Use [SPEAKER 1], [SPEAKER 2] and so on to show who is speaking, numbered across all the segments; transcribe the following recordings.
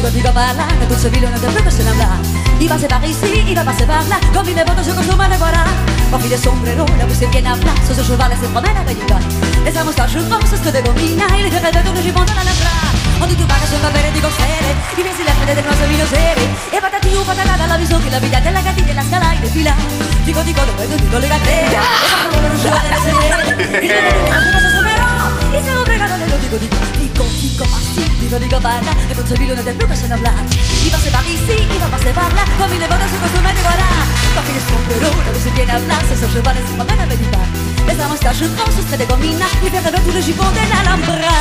[SPEAKER 1] digo par là, que toute cette ville ne peut plus que se hablar. Il va passer par ici, il va passer par là, comme il est beau, je consomme le voilà. Porti le sombrero, la pousse bien à plat, sur ce cheval et se promène avec du gars. Et sa moustache grosse, ce de gomina, il est rêve de gibon dans la bras. On dit tu parles sul bere di corsere, i mesi la fede del nostro vino sere. E patati u patata dalla viso che la vita della gattina e la scala in fila. Dico dove dico le gattere, e fanno non scivola delle sedere. Il mio cosa somerò, e se lo pregano le dico ma sì, dico parla, e non c'è vino del più che se ne habla. I va se par ici, i va se parla, come le bodas su costume de voilà. Porti le sombrero, la pousse bien à plat, sur ce cheval et se promène avec du gars. Et sa moustache grosse, ce de gomina, il fait rêver tout le gibon de l'Alhambra.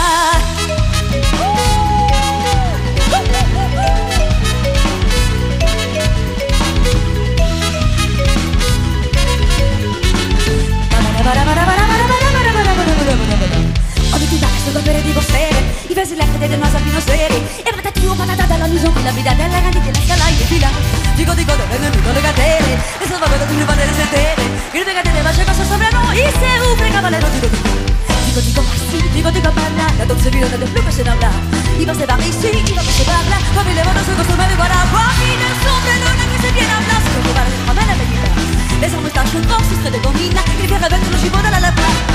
[SPEAKER 1] Ho di tutta questo bere di vostere, i versi la fede del naso fino a seri. E patati o patata dalla miso, la vita della grande la scala in fila. Dico dove vengono le gattere, e se va vedo tu mi va delle sedere. Il gattere va a cosa sopra noi, se un precavalero dico ma sì, dico parla, la dolce vino del più che se ne habla. I va se par ici, i va se parla, come le bodas su costume de voilà. Porti nel sombrero, la pousse bien à plat, sur le cheval et se promène avec du gars. Et sa moustache grosse, ce de gomina, il fait rêver tout le gibon dans la plage.